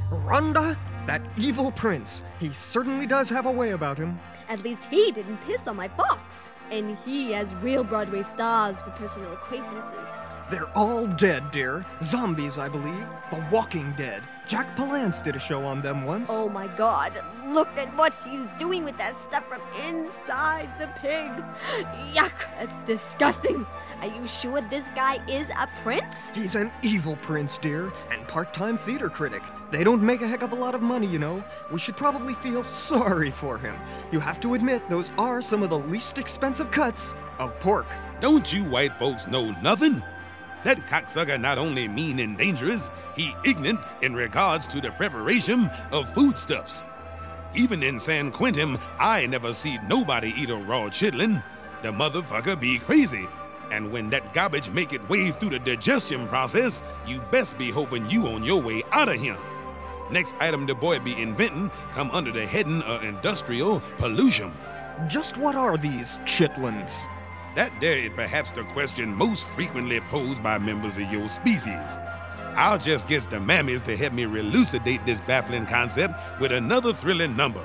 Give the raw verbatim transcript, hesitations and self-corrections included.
Rhonda? That evil prince. He certainly does have a way about him. At least he didn't piss on my box. And he has real Broadway stars for personal acquaintances. They're all dead, dear. Zombies, I believe. The Walking Dead. Jack Palance did a show on them once. Oh my god, look at what he's doing with that stuff from inside the pig. Yuck, that's disgusting. Are you sure this guy is a prince? He's an evil prince, dear, and part-time theater critic. They don't make a heck of a lot of money, you know. We should probably feel sorry for him. You have to admit, those are some of the least expensive cuts of pork. Don't you white folks know nothing? That cocksucker not only mean and dangerous, he ignorant in regards to the preparation of foodstuffs. Even in San Quentin, I never see nobody eat a raw chitlin. The motherfucker be crazy. And when that garbage make it way through the digestion process, you best be hoping you on your way out of here. Next item the boy be inventing come under the heading of industrial pollution. Just what are these chitlins? That there is perhaps the question most frequently posed by members of your species. I'll just get the mammies to help me elucidate this baffling concept with another thrilling number.